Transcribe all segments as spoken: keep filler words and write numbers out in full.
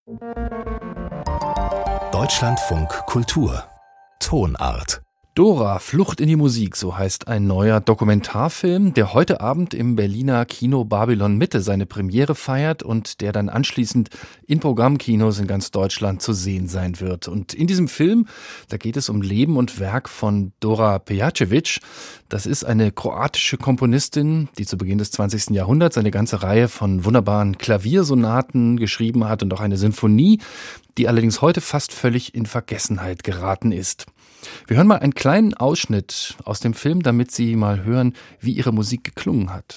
Deutschlandfunk Kultur Tonart. Dora, Flucht in die Musik, so heißt ein neuer Dokumentarfilm, der heute Abend im Berliner Kino Babylon Mitte seine Premiere feiert und der dann anschließend in Programmkinos in ganz Deutschland zu sehen sein wird. Und in diesem Film, da geht es um Leben und Werk von Dora Pejacevic. Das ist eine kroatische Komponistin, die zu Beginn des zwanzigsten Jahrhunderts eine ganze Reihe von wunderbaren Klaviersonaten geschrieben hat und auch eine Sinfonie, die allerdings heute fast völlig in Vergessenheit geraten ist. Wir hören mal einen kleinen Ausschnitt aus dem Film, damit Sie mal hören, wie ihre Musik geklungen hat.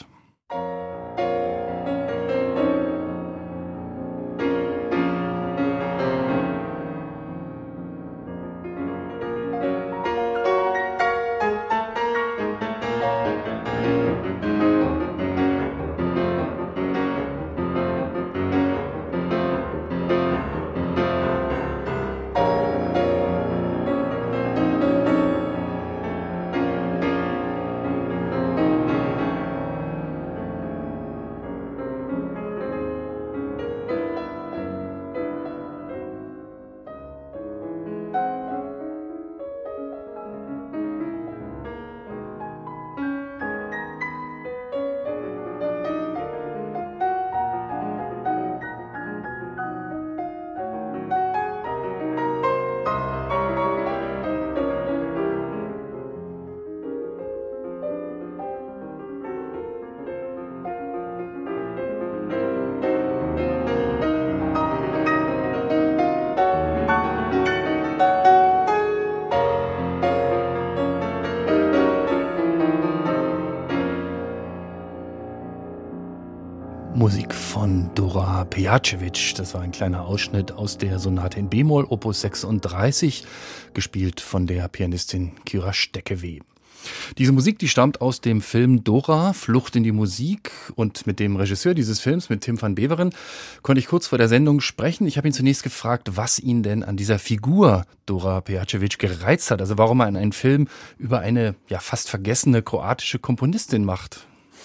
Musik von Dora Pejacevic. Das war ein kleiner Ausschnitt aus der Sonate in B-Moll, Opus sechsunddreißig, gespielt von der Pianistin Kyra Stekkewe. Diese Musik, die stammt aus dem Film Dora, Flucht in die Musik. Und mit dem Regisseur dieses Films, mit Tim van Beveren, konnte ich kurz vor der Sendung sprechen. Ich habe ihn zunächst gefragt, was ihn denn an dieser Figur Dora Pejacevic gereizt hat. Also warum er einen Film über eine ja fast vergessene kroatische Komponistin macht.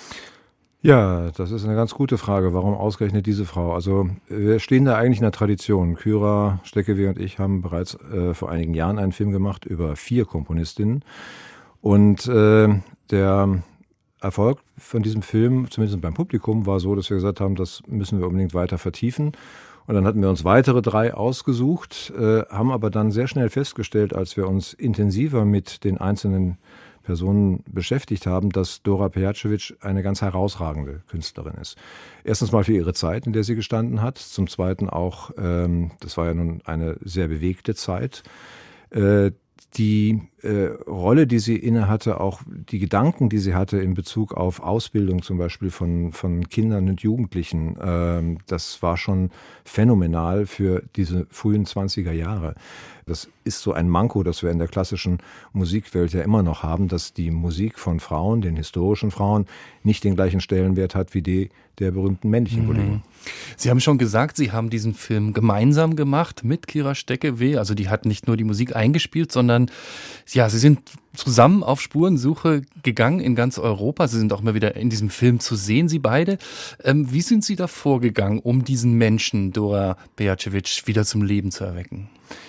Ja, das ist eine ganz gute Frage. Warum ausgerechnet diese Frau? Also wir stehen da eigentlich in der Tradition. Kyra Stekkewe und ich haben bereits äh, vor einigen Jahren einen Film gemacht über vier Komponistinnen. Und äh, der Erfolg von diesem Film, zumindest beim Publikum, war so, dass wir gesagt haben, das müssen wir unbedingt weiter vertiefen. Und dann hatten wir uns weitere drei ausgesucht, äh, haben aber dann sehr schnell festgestellt, als wir uns intensiver mit den einzelnen Personen beschäftigt haben, dass Dora Pejacevic eine ganz herausragende Künstlerin ist. Erstens mal für ihre Zeit, in der sie gestanden hat. Zum Zweiten auch, ähm, das war ja nun eine sehr bewegte Zeit, äh, die äh, Rolle, die sie innehatte, auch die Gedanken, die sie hatte in Bezug auf Ausbildung zum Beispiel von, von Kindern und Jugendlichen, ähm, das war schon phänomenal für diese frühen zwanziger Jahre. Das ist so ein Manko, das wir in der klassischen Musikwelt ja immer noch haben, dass die Musik von Frauen, den historischen Frauen, nicht den gleichen Stellenwert hat wie die der berühmten männlichen Kollegen. Mhm. Sie haben schon gesagt, Sie haben diesen Film gemeinsam gemacht mit Kyra Stekkewe. Also die hat nicht nur die Musik eingespielt, sondern ja, Sie sind zusammen auf Spurensuche gegangen in ganz Europa. Sie sind auch immer wieder in diesem Film zu sehen, Sie beide. Ähm, wie sind Sie da vorgegangen, um diesen Menschen, Dora Pejacevic, wieder zum Leben zu erwecken?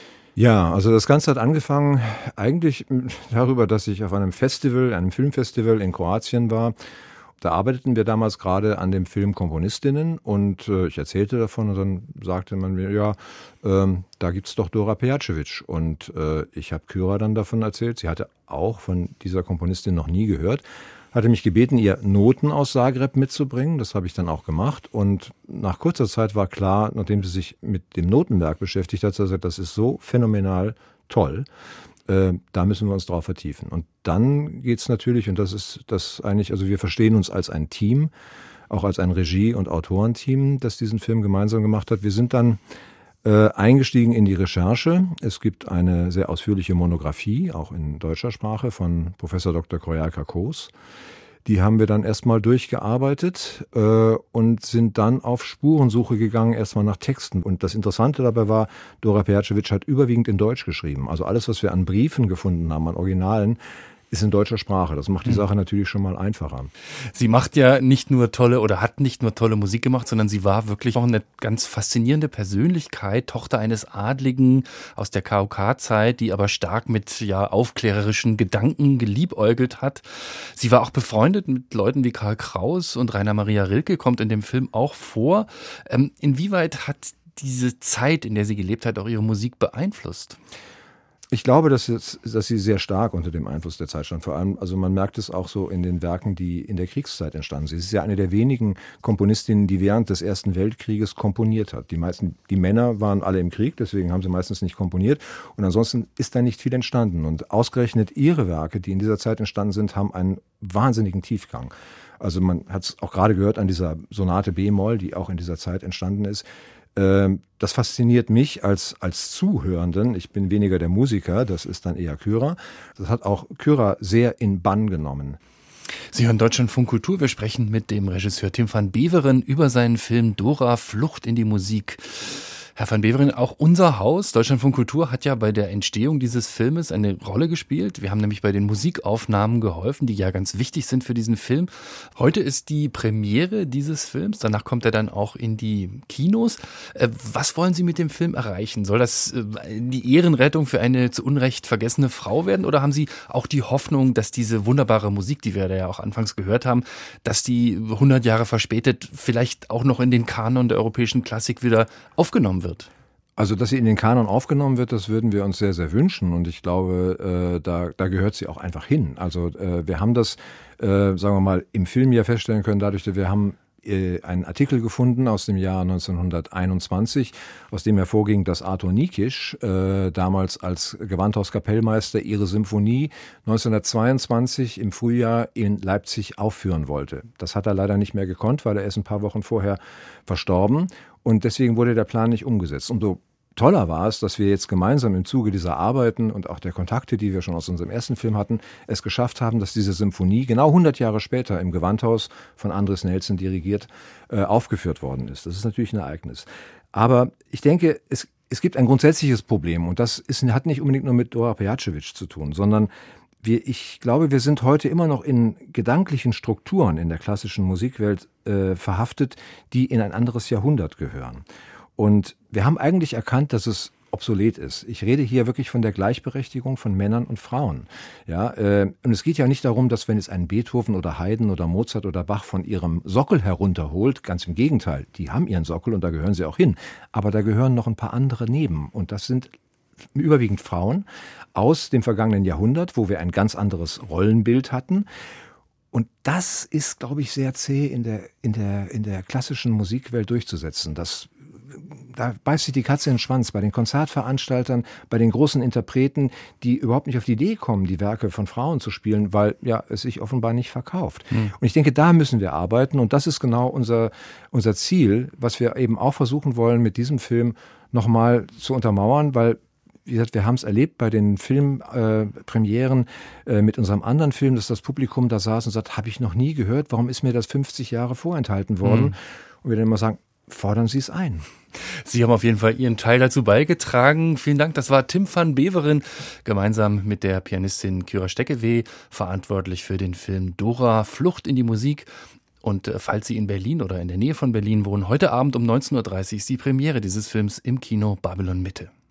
Ja, also das Ganze hat angefangen eigentlich darüber, dass ich auf einem Festival, einem Filmfestival in Kroatien war. Da arbeiteten wir damals gerade an dem Film Komponistinnen und äh, ich erzählte davon und dann sagte man mir, ja, ähm, da gibt's doch Dora Pejacevic. Und äh, ich habe Kyra dann davon erzählt. Sie hatte auch von dieser Komponistin noch nie gehört. Hatte mich gebeten, ihr Noten aus Zagreb mitzubringen. Das habe ich dann auch gemacht. Und nach kurzer Zeit war klar, nachdem sie sich mit dem Notenwerk beschäftigt hat, sie hat gesagt, das ist so phänomenal toll. Äh, da müssen wir uns drauf vertiefen. Und dann geht's natürlich, und das ist das eigentlich, also wir verstehen uns als ein Team, auch als ein Regie- und Autorenteam, das diesen Film gemeinsam gemacht hat. Wir sind dann äh, eingestiegen in die Recherche. Es gibt eine sehr ausführliche Monographie, auch in deutscher Sprache, von Professor Doktor Koyalka Kos. Die haben wir dann erstmal durchgearbeitet äh, und sind dann auf Spurensuche gegangen, erstmal nach Texten. Und das Interessante dabei war, Dora Pejacevic hat überwiegend in Deutsch geschrieben. Also alles, was wir an Briefen gefunden haben, an Originalen, ist in deutscher Sprache. Das macht die Sache natürlich schon mal einfacher. Sie macht ja nicht nur tolle oder hat nicht nur tolle Musik gemacht, sondern sie war wirklich auch eine ganz faszinierende Persönlichkeit, Tochter eines Adligen aus der K O K-Zeit, die aber stark mit ja aufklärerischen Gedanken geliebäugelt hat. Sie war auch befreundet mit Leuten wie Karl Kraus und Rainer Maria Rilke, kommt in dem Film auch vor. Ähm, inwieweit hat diese Zeit, in der sie gelebt hat, auch ihre Musik beeinflusst? Ich glaube, dass, es, dass sie sehr stark unter dem Einfluss der Zeit stand. Vor allem, also man merkt es auch so in den Werken, die in der Kriegszeit entstanden sind. Sie ist ja eine der wenigen Komponistinnen, die während des Ersten Weltkrieges komponiert hat. Die meisten, die Männer waren alle im Krieg, deswegen haben sie meistens nicht komponiert. Und ansonsten ist da nicht viel entstanden. Und ausgerechnet ihre Werke, die in dieser Zeit entstanden sind, haben einen wahnsinnigen Tiefgang. Also man hat es auch gerade gehört an dieser Sonate B-Moll, die auch in dieser Zeit entstanden ist. Das fasziniert mich als, als Zuhörenden. Ich bin weniger der Musiker, das ist dann eher Kyra. Das hat auch Kyra sehr in Bann genommen. Sie hören Deutschlandfunk Kultur. Wir sprechen mit dem Regisseur Tim van Beveren über seinen Film Dora, Flucht in die Musik. Herr van Beveren, auch unser Haus, Deutschlandfunk Kultur, hat ja bei der Entstehung dieses Filmes eine Rolle gespielt. Wir haben nämlich bei den Musikaufnahmen geholfen, die ja ganz wichtig sind für diesen Film. Heute ist die Premiere dieses Films, danach kommt er dann auch in die Kinos. Was wollen Sie mit dem Film erreichen? Soll das die Ehrenrettung für eine zu Unrecht vergessene Frau werden? Oder haben Sie auch die Hoffnung, dass diese wunderbare Musik, die wir da ja auch anfangs gehört haben, dass die hundert Jahre verspätet vielleicht auch noch in den Kanon der europäischen Klassik wieder aufgenommen wird? wird? Also, dass sie in den Kanon aufgenommen wird, das würden wir uns sehr, sehr wünschen. Und ich glaube, äh, da, da gehört sie auch einfach hin. Also äh, wir haben das, äh, sagen wir mal, im Film ja feststellen können, dadurch, dass wir haben äh, einen Artikel gefunden aus dem Jahr neunzehnhunderteinundzwanzig, aus dem hervorging, dass Arthur Nikisch äh, damals als Gewandhauskapellmeister ihre Symphonie neunzehnhundertzweiundzwanzig im Frühjahr in Leipzig aufführen wollte. Das hat er leider nicht mehr gekonnt, weil er ist ein paar Wochen vorher verstorben. Und deswegen wurde der Plan nicht umgesetzt. Umso toller war es, dass wir jetzt gemeinsam im Zuge dieser Arbeiten und auch der Kontakte, die wir schon aus unserem ersten Film hatten, es geschafft haben, dass diese Symphonie genau hundert Jahre später im Gewandhaus von Andres Nelson dirigiert äh, aufgeführt worden ist. Das ist natürlich ein Ereignis. Aber ich denke, es, es gibt ein grundsätzliches Problem und das ist, hat nicht unbedingt nur mit Dora Pejacevic zu tun, sondern Wir, ich glaube, wir sind heute immer noch in gedanklichen Strukturen in der klassischen Musikwelt äh, verhaftet, die in ein anderes Jahrhundert gehören. Und wir haben eigentlich erkannt, dass es obsolet ist. Ich rede hier wirklich von der Gleichberechtigung von Männern und Frauen. Ja, äh, und es geht ja nicht darum, dass wenn es einen Beethoven oder Haydn oder Mozart oder Bach von ihrem Sockel herunterholt, ganz im Gegenteil, die haben ihren Sockel und da gehören sie auch hin. Aber da gehören noch ein paar andere neben und das sind überwiegend Frauen aus dem vergangenen Jahrhundert, wo wir ein ganz anderes Rollenbild hatten. Und das ist, glaube ich, sehr zäh in der, in der, in der klassischen Musikwelt durchzusetzen. Das, da beißt sich die Katze in den Schwanz bei den Konzertveranstaltern, bei den großen Interpreten, die überhaupt nicht auf die Idee kommen, die Werke von Frauen zu spielen, weil ja es sich offenbar nicht verkauft. Hm. Und ich denke, da müssen wir arbeiten. Und das ist genau unser, unser Ziel, was wir eben auch versuchen wollen, mit diesem Film nochmal zu untermauern, weil wie gesagt, wir haben es erlebt bei den Filmpremieren äh, äh, mit unserem anderen Film, dass das Publikum da saß und sagt, habe ich noch nie gehört, warum ist mir das fünfzig Jahre vorenthalten worden? Mhm. Und wir dann immer sagen, fordern Sie es ein. Sie haben auf jeden Fall Ihren Teil dazu beigetragen. Vielen Dank. Das war Tim van Beveren, gemeinsam mit der Pianistin Kyra Steckeweh, verantwortlich für den Film Dora, Flucht in die Musik. Und äh, falls Sie in Berlin oder in der Nähe von Berlin wohnen, heute Abend um neunzehn Uhr dreißig ist die Premiere dieses Films im Kino Babylon Mitte.